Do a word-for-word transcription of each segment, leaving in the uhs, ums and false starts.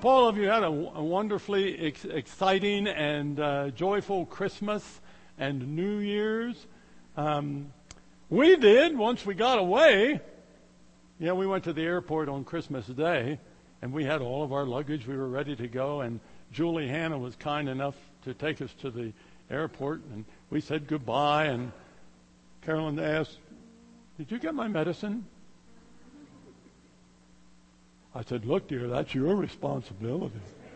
hope all of you had a, a wonderfully ex- exciting and uh, joyful Christmas and New Year's. Um, we did once we got away. Yeah, we went to the airport on Christmas Day, and we had all of our luggage. We were ready to go, and Julie Hannah was kind enough to take us to the airport, and we said goodbye, and Carolyn asked, "Did you get my medicine?" I said, "Look, dear, that's your responsibility."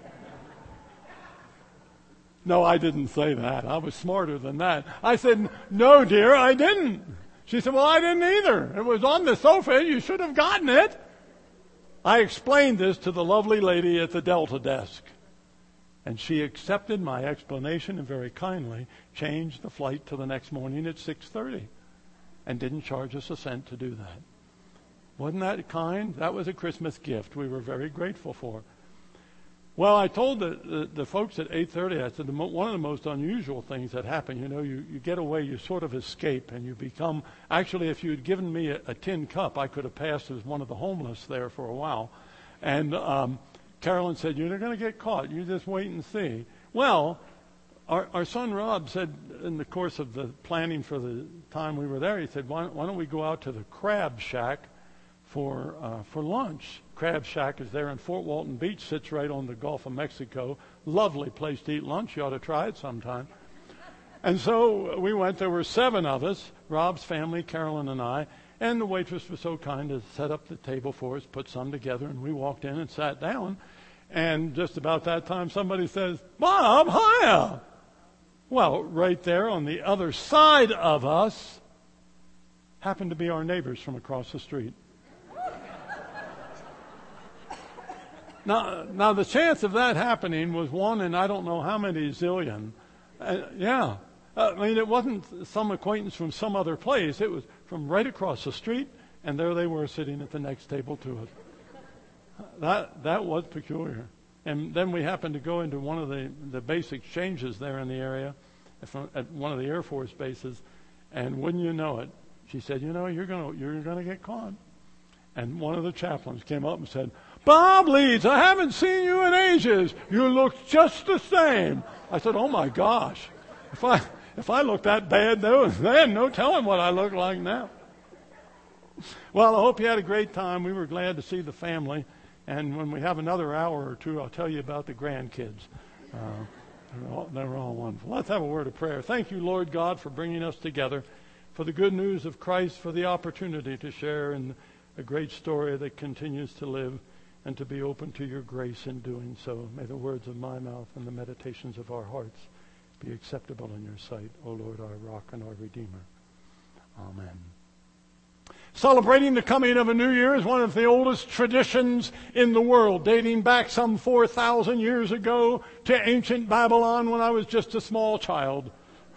No, I didn't say that. I was smarter than that. I said, "No, dear, I didn't." She said, "Well, I didn't either. It was on the sofa. You should have gotten it." I explained this to the lovely lady at the Delta desk, and she accepted my explanation and very kindly changed the flight to the next morning at six thirty and didn't charge us a cent to do that. Wasn't that kind? That was a Christmas gift we were very grateful for. Well, I told the, the, the folks at eight thirty, I said, the mo- one of the most unusual things that happen, you know, you, you get away, you sort of escape, and you become, actually, if you had given me a, a tin cup, I could have passed as one of the homeless there for a while. And um, Carolyn said, "You're not going to get caught. You just wait and see." Well, our, our son Rob said, in the course of the planning for the time we were there, he said, why, why don't we go out to the Crab Shack for uh, for lunch. Crab Shack is there in Fort Walton Beach, sits right on the Gulf of Mexico. Lovely place to eat lunch. You ought to try it sometime. And so we went. There were seven of us, Rob's family, Carolyn and I, and the waitress was so kind to set up the table for us, put some together, and we walked in and sat down. And just about that time, somebody says, "Bob, hiya." Well, right there on the other side of us happened to be our neighbors from across the street. Now, now the chance of that happening was one in I don't know how many zillion. Uh, yeah. Uh, I mean, it wasn't some acquaintance from some other place. It was from right across the street, and there they were sitting at the next table to us. That that was peculiar. And then we happened to go into one of the, the base exchanges there in the area at one of the Air Force bases, and wouldn't you know it, she said, "You know, you're going you're going to get caught." And one of the chaplains came up and said, "Bob Leeds, I haven't seen you in ages. You look just the same." I said, "Oh my gosh, if I if I looked that bad then, no telling what I look like now." Well, I hope you had a great time. We were glad to see the family, and when we have another hour or two, I'll tell you about the grandkids. Uh, they're, all, they're all wonderful. Let's have a word of prayer. Thank you, Lord God, for bringing us together, for the good news of Christ, for the opportunity to share in a great story that continues to live, and to be open to your grace in doing so. May the words of my mouth and the meditations of our hearts be acceptable in your sight, O Lord, our rock and our Redeemer. Amen. Celebrating the coming of a new year is one of the oldest traditions in the world, dating back some four thousand years ago to ancient Babylon when I was just a small child.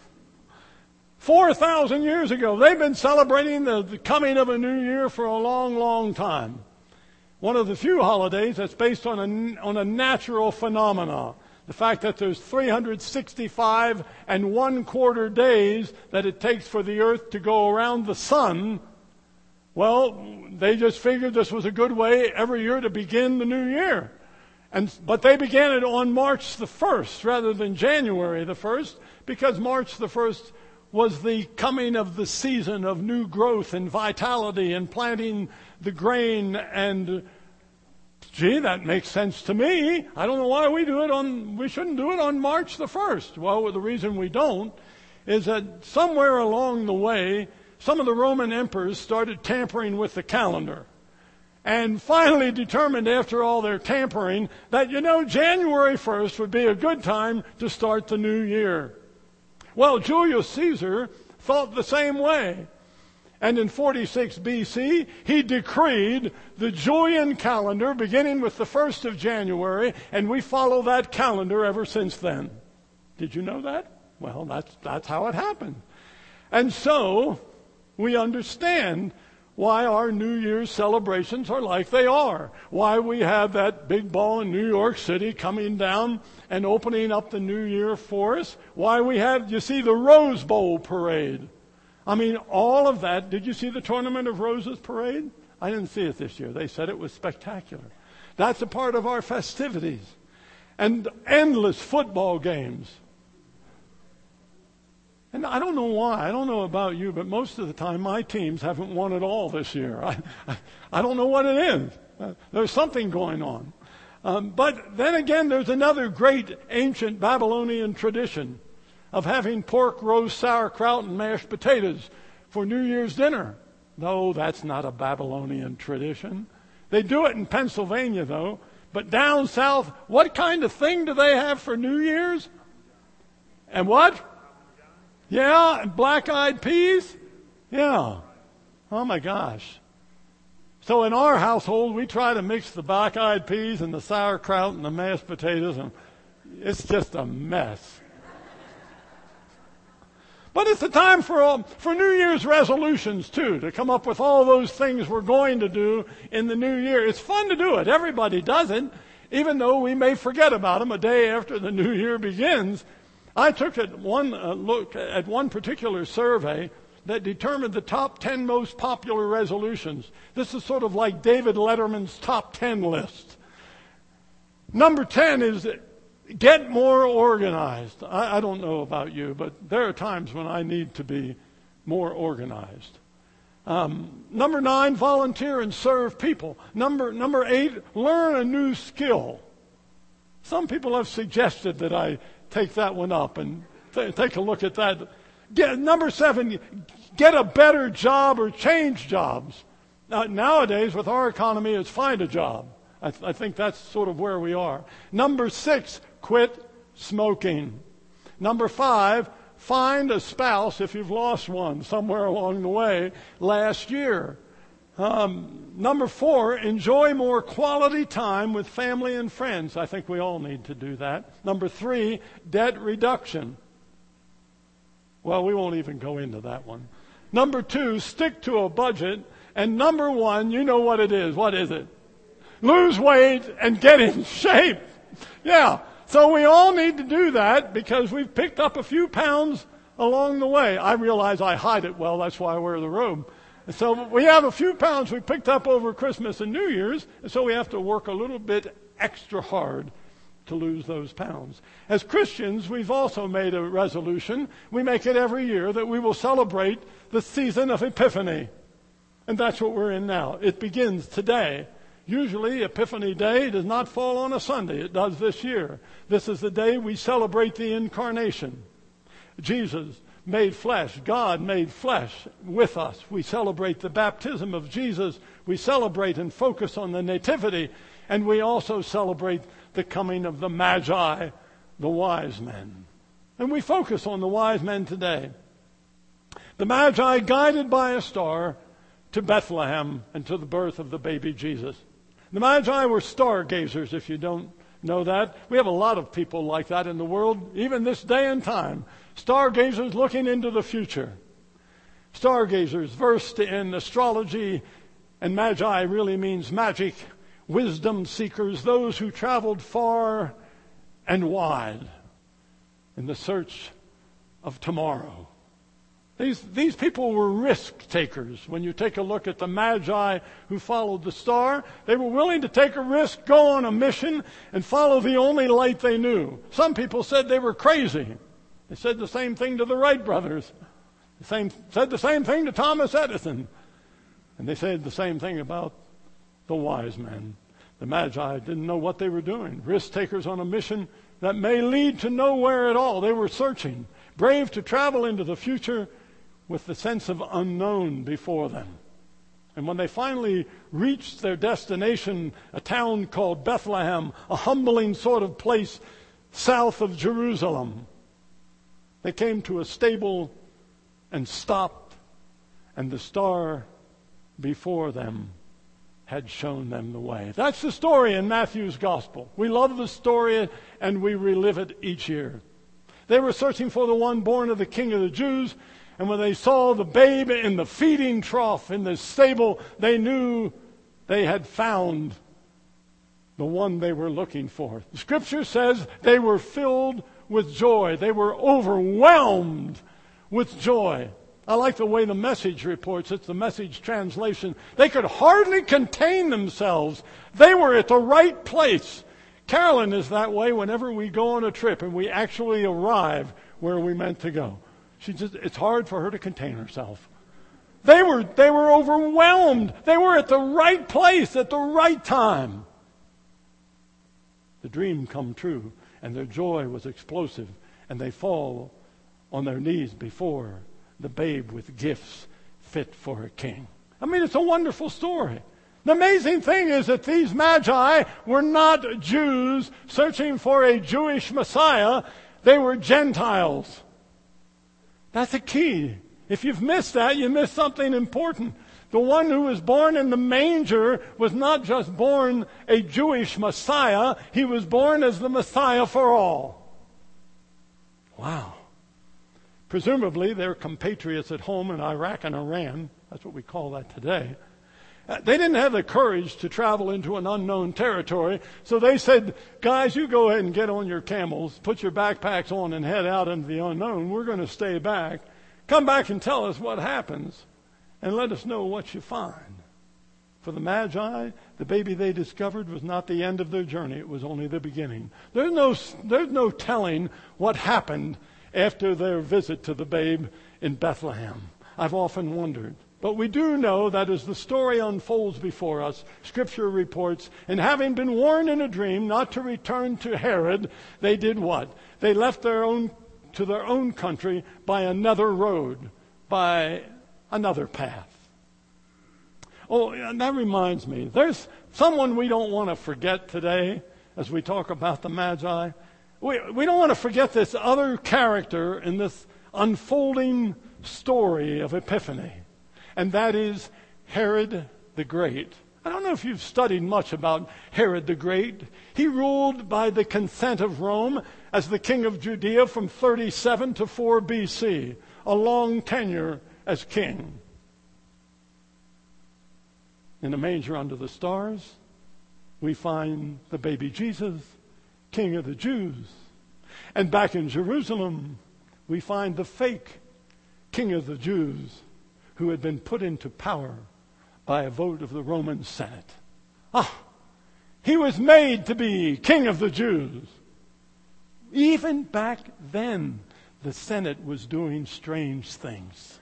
four thousand years ago. They've been celebrating the, the coming of a new year for a long, long time. One of the few holidays that's based on a, on a natural phenomena. The fact that there's three hundred sixty-five and one quarter days that it takes for the earth to go around the sun. Well, they just figured this was a good way every year to begin the new year. And, but they began it on March the first rather than January the first, because March the first was the coming of the season of new growth and vitality and planting the grain. And gee, that makes sense to me. I don't know why we do it on, we shouldn't do it on March the first. Well, the reason we don't is that somewhere along the way, some of the Roman emperors started tampering with the calendar. And finally determined after all their tampering that, you know, January first would be a good time to start the new year. Well, Julius Caesar thought the same way. And in forty-six B C, he decreed the Julian calendar beginning with the first of January, and we follow that calendar ever since then. Did you know that? Well, that's, that's how it happened. And so, we understand why our New Year's celebrations are like they are. Why we have that big ball in New York City coming down and opening up the new year for us. Why we have, you see, the Rose Bowl parade. I mean, all of that. Did you see the Tournament of Roses parade? I didn't see it this year. They said it was spectacular. That's a part of our festivities. And endless football games. And I don't know why. I don't know about you, but most of the time my teams haven't won at all this year. I, I, I don't know what it is. Uh, there's something going on. Um, but then again, there's another great ancient Babylonian tradition of having pork roast, sauerkraut, and mashed potatoes for New Year's dinner. No, that's not a Babylonian tradition. They do it in Pennsylvania, though. But down south, what kind of thing do they have for New Year's? And what? Yeah, black-eyed peas? Yeah. Oh, my gosh. So in our household, we try to mix the black-eyed peas and the sauerkraut and the mashed potatoes, and it's just a mess. But it's a time for all, for New Year's resolutions, too, to come up with all those things we're going to do in the new year. It's fun to do it. Everybody does it, even though we may forget about them a day after the new year begins. I took at one uh, look at one particular survey that determined the top ten most popular resolutions. This is sort of like David Letterman's top ten list. Number ten is get more organized. I, I don't know about you, but there are times when I need to be more organized. Um, number nine, volunteer and serve people. Number number eight, learn a new skill. Some people have suggested that I take that one up and th- take a look at that. Get, number seven, get a better job or change jobs. Now, nowadays, with our economy, it's find a job. I, th- I think that's sort of where we are. Number six, quit smoking. Number five, find a spouse if you've lost one somewhere along the way last year. Um, number four, enjoy more quality time with family and friends. I think we all need to do that. Number three, debt reduction. Well, we won't even go into that one. Number two, stick to a budget. And number one, you know what it is. What is it? Lose weight and get in shape. Yeah. So we all need to do that because we've picked up a few pounds along the way. I realize I hide it well. That's why I wear the robe. So we have a few pounds we picked up over Christmas and New Year's, and so we have to work a little bit extra hard to lose those pounds. As Christians, we've also made a resolution. We make it every year that we will celebrate the season of Epiphany. And that's what we're in now. It begins today. Usually, Epiphany Day does not fall on a Sunday. It does this year. This is the day we celebrate the Incarnation. Jesus made flesh. God made flesh with us. We celebrate the baptism of Jesus. We celebrate and focus on the nativity. And we also celebrate the coming of the Magi, the wise men. And we focus on the wise men today. The Magi guided by a star to Bethlehem and to the birth of the baby Jesus. The Magi were stargazers, if you don't know that. We have a lot of people like that in the world, even this day and time. Stargazers looking into the future. Stargazers versed in astrology, and Magi really means magic, wisdom seekers, those who traveled far and wide in the search of tomorrow. These, these people were risk takers. When you take a look at the Magi who followed the star, they were willing to take a risk, go on a mission, and follow the only light they knew. Some people said they were crazy. They said the same thing to the Wright brothers. The same, said the same thing to Thomas Edison. And they said the same thing about the wise men. The Magi didn't know what they were doing. Risk takers on a mission that may lead to nowhere at all. They were searching, brave to travel into the future with the sense of unknown before them. And when they finally reached their destination, a town called Bethlehem, a humbling sort of place south of Jerusalem, they came to a stable and stopped, and the star before them had shown them the way. That's the story in Matthew's gospel. We love the story and we relive it each year. They were searching for the one born of the King of the Jews, and when they saw the babe in the feeding trough in the stable, they knew they had found the one they were looking for. The scripture says they were filled with joy. They were overwhelmed with joy. I like the way the Message reports. It's the Message translation. They could hardly contain themselves. They were at the right place. Carolyn is that way whenever we go on a trip and we actually arrive where we meant to go. She just, it's hard for her to contain herself. They were, they were overwhelmed. They were at the right place at the right time. The dream come true, and their joy was explosive, and they fall on their knees before the babe with gifts fit for a king. I mean, it's a wonderful story. The amazing thing is that these magi were not Jews searching for a Jewish Messiah. They were Gentiles. That's the key. If you've missed that, you missed something important. The one who was born in the manger was not just born a Jewish Messiah. He was born as the Messiah for all. Wow. Presumably, their compatriots at home in Iraq and Iran, that's what we call that today, they didn't have the courage to travel into an unknown territory, so they said, guys, you go ahead and get on your camels, put your backpacks on and head out into the unknown. We're going to stay back. Come back and tell us what happens, and let us know what you find. For the Magi, the baby they discovered was not the end of their journey. It was only the beginning. There's no, there's no telling what happened after their visit to the babe in Bethlehem. I've often wondered. But we do know that as the story unfolds before us, Scripture reports, and having been warned in a dream not to return to Herod, they did what? They left their own to their own country by another road, by another path. Oh, and that reminds me, there's someone we don't want to forget today as we talk about the Magi. We, we don't want to forget this other character in this unfolding story of Epiphany. And that is Herod the Great. I don't know if you've studied much about Herod the Great. He ruled by the consent of Rome as the king of Judea from thirty-seven to four B C, a long tenure as king. In the manger under the stars, we find the baby Jesus, King of the Jews. And back in Jerusalem, we find the fake King of the Jews, who had been put into power by a vote of the Roman Senate. Ah, he was made to be King of the Jews. Even back then, the Senate was doing strange things.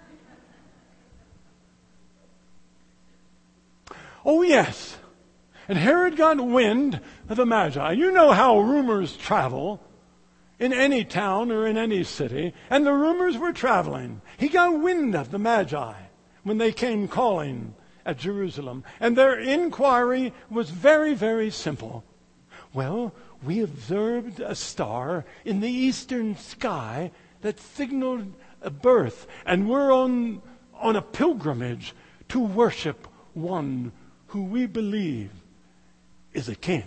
Oh, yes. And Herod got wind of the Magi. You know how rumors travel in any town or in any city, and the rumors were traveling. He got wind of the Magi when they came calling at Jerusalem. And their inquiry was very, very simple. Well, we observed a star in the eastern sky that signaled a birth, and we're on, on a pilgrimage to worship one who we believe is a king.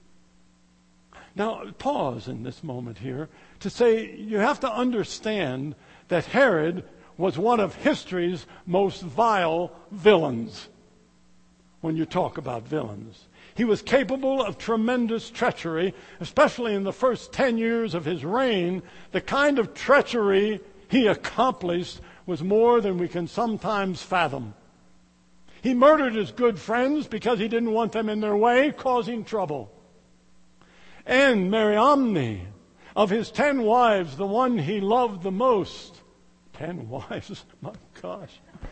Now, pause in this moment here to say you have to understand that Herod was one of history's most vile villains. When you talk about villains, he was capable of tremendous treachery, especially in the first ten years of his reign. The kind of treachery he accomplished was more than we can sometimes fathom. He murdered his good friends because he didn't want them in their way, causing trouble. And Mariamne, of his ten wives, the one he loved the most. Ten wives? My gosh.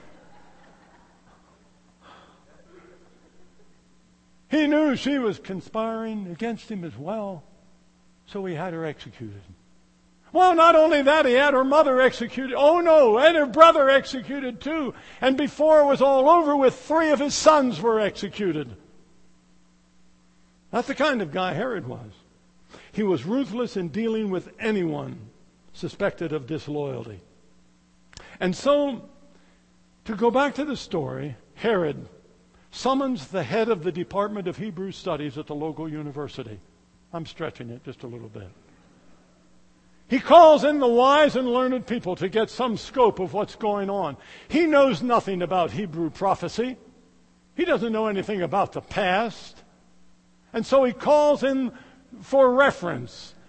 He knew she was conspiring against him as well, so he had her executed. Well, not only that, he had her mother executed. Oh no, and her brother executed too. And before it was all over with, three of his sons were executed. That's the kind of guy Herod was. He was ruthless in dealing with anyone suspected of disloyalty. And so, to go back to the story, Herod summons the head of the Department of Hebrew Studies at the local university. I'm stretching it just a little bit. He calls in the wise and learned people to get some scope of what's going on. He knows nothing about Hebrew prophecy. He doesn't know anything about the past. And so he calls in for reference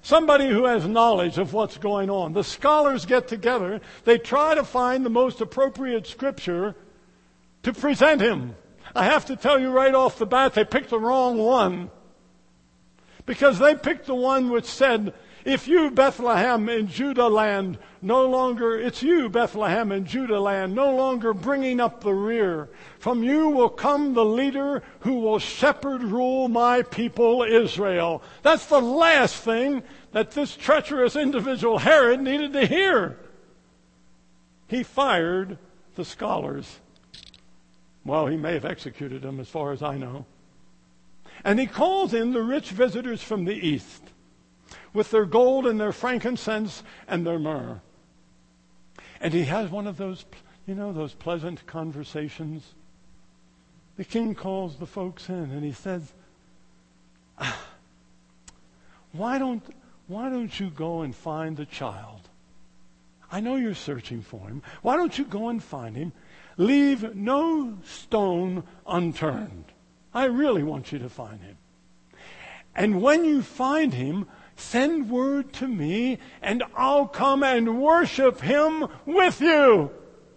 Somebody who has knowledge of what's going on. The scholars get together. They try to find the most appropriate scripture to present him. I have to tell you right off the bat, they picked the wrong one. Because they picked the one which said, if you, Bethlehem in Judah land, no longer, it's you, Bethlehem in Judah land, no longer bringing up the rear. From you will come the leader who will shepherd rule my people Israel. That's the last thing that this treacherous individual Herod needed to hear. He fired the scholars. Well, he may have executed them as far as I know. And he calls in the rich visitors from the east, with their gold and their frankincense and their myrrh. And he has one of those, you know, those pleasant conversations. The king calls the folks in and he says, ah, why don't, why don't you go and find the child? I know you're searching for him. Why don't you go and find him? Leave no stone unturned. I really want you to find him. And when you find him, send word to me, and I'll come and worship him with you.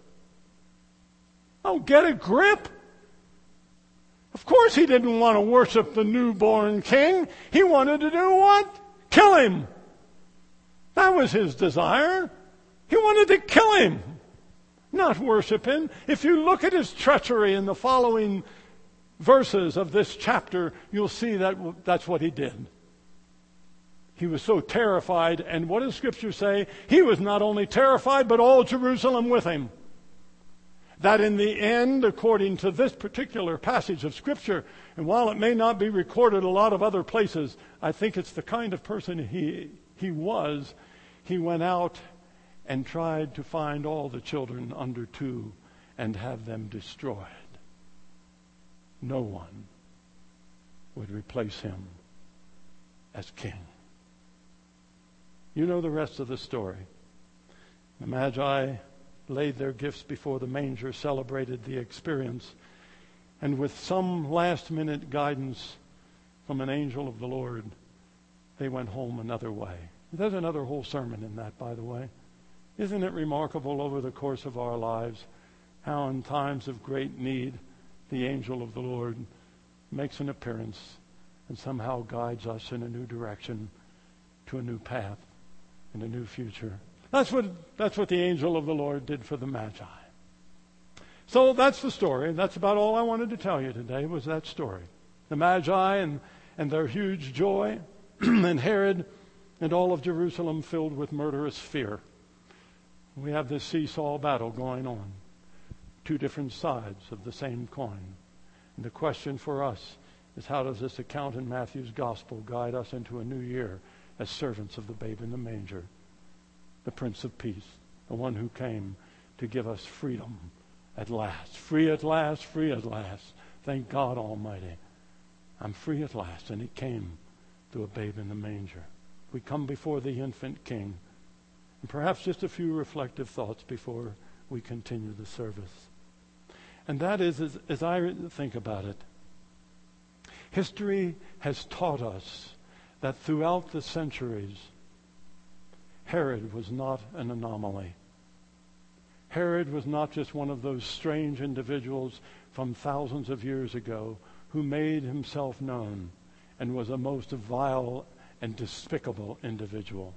Oh, get a grip. Of course he didn't want to worship the newborn king. He wanted to do what? Kill him. That was his desire. He wanted to kill him, not worship him. If you look at his treachery in the following verses of this chapter, you'll see that that's what he did. He was so terrified, and what does Scripture say? He was not only terrified, but all Jerusalem with him. That in the end, according to this particular passage of Scripture, and while it may not be recorded a lot of other places, I think it's the kind of person he, he was. He went out and tried to find all the children under two and have them destroyed. No one would replace him as king. You know the rest of the story. The Magi laid their gifts before the manger, celebrated the experience, and with some last-minute guidance from an angel of the Lord, they went home another way. There's another whole sermon in that, by the way. Isn't it remarkable over the course of our lives how in times of great need the angel of the Lord makes an appearance and somehow guides us in a new direction to a new path and a new future. That's what that's what the angel of the Lord did for the Magi. So that's the story. That's about all I wanted to tell you today was that story. The Magi and, and their huge joy, and Herod and all of Jerusalem filled with murderous fear. We have this seesaw battle going on. Two different sides of the same coin. And the question for us is, how does this account in Matthew's gospel guide us into a new year as servants of the babe in the manger, the Prince of Peace, the one who came to give us freedom at last. Free at last, free at last. Thank God Almighty. I'm free at last. And he came through a babe in the manger. We come before the infant King. And perhaps just a few reflective thoughts before we continue the service. And that is, as, as I think about it, history has taught us that throughout the centuries, Herod was not an anomaly. Herod was not just one of those strange individuals from thousands of years ago who made himself known and was a most vile and despicable individual.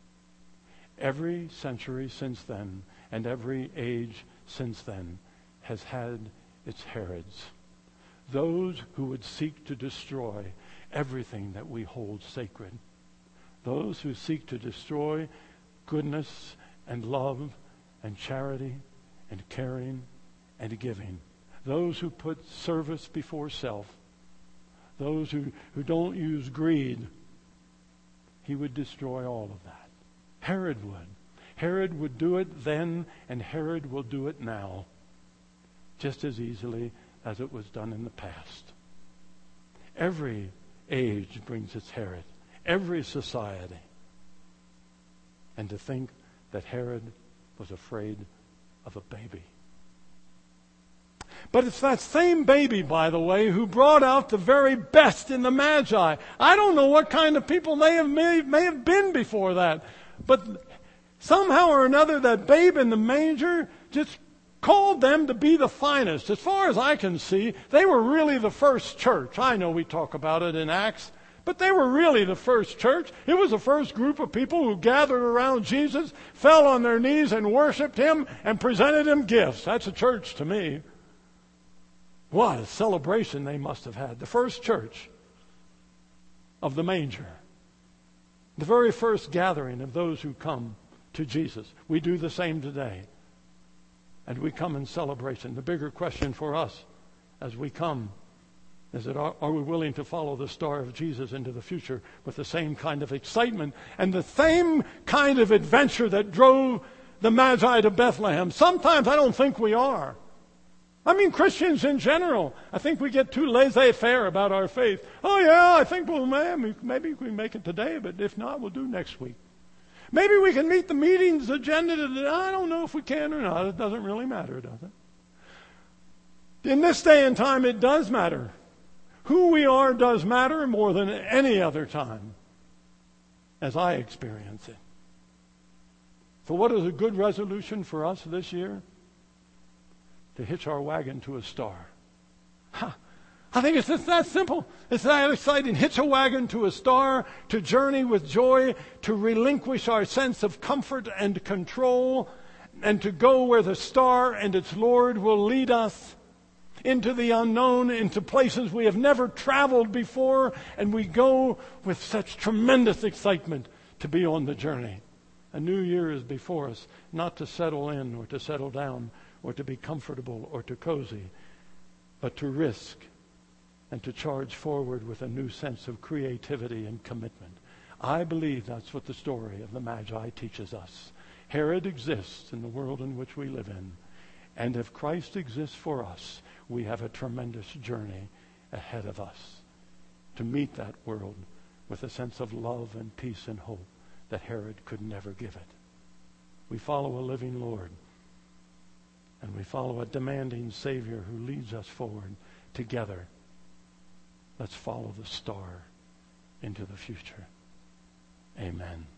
Every century since then and every age since then has had its Herods. Those who would seek to destroy everything that we hold sacred. Those who seek to destroy goodness and love and charity and caring and giving. Those who put service before self. Those who, who don't use greed. He would destroy all of that. Herod would. Herod would do it then, and Herod will do it now, just as easily as it was done in the past. Every age brings its Herod. Every society. And to think that Herod was afraid of a baby. But it's that same baby, by the way, who brought out the very best in the Magi. I don't know what kind of people they have may, may have been before that. But somehow or another, that babe in the manger just called them to be the finest. As far as I can see, they were really the first church. I know we talk about it in Acts, but they were really the first church. It was the first group of people who gathered around Jesus, fell on their knees and worshiped him and presented him gifts. That's a church to me. What a celebration they must have had. The first church of the manger. The very first gathering of those who come to Jesus. We do the same today. And we come in celebration. The bigger question for us as we come is that are, are we willing to follow the star of Jesus into the future with the same kind of excitement and the same kind of adventure that drove the Magi to Bethlehem? Sometimes I don't think we are. I mean, Christians in general, I think we get too laissez-faire about our faith. Oh yeah, I think, well, man, maybe we can make it today, but if not, we'll do next week. Maybe we can meet the meeting's agenda today. I don't know if we can or not. It doesn't really matter, does it? In this day and time, it does matter. Who we are does matter more than any other time, as I experience it. So what is a good resolution for us this year? To hitch our wagon to a star. Huh. I think it's just that simple. It's that exciting. Hitch a wagon to a star, to journey with joy, to relinquish our sense of comfort and control, and to go where the star and its Lord will lead us into the unknown, into places we have never traveled before, and we go with such tremendous excitement to be on the journey. A new year is before us, not to settle in or to settle down or to be comfortable or to cozy, but to risk and to charge forward with a new sense of creativity and commitment. I believe that's what the story of the Magi teaches us. Herod exists in the world in which we live in, and if Christ exists for us, we have a tremendous journey ahead of us to meet that world with a sense of love and peace and hope that Herod could never give it. We follow a living Lord, and we follow a demanding Savior who leads us forward together. Let's follow the star into the future. Amen.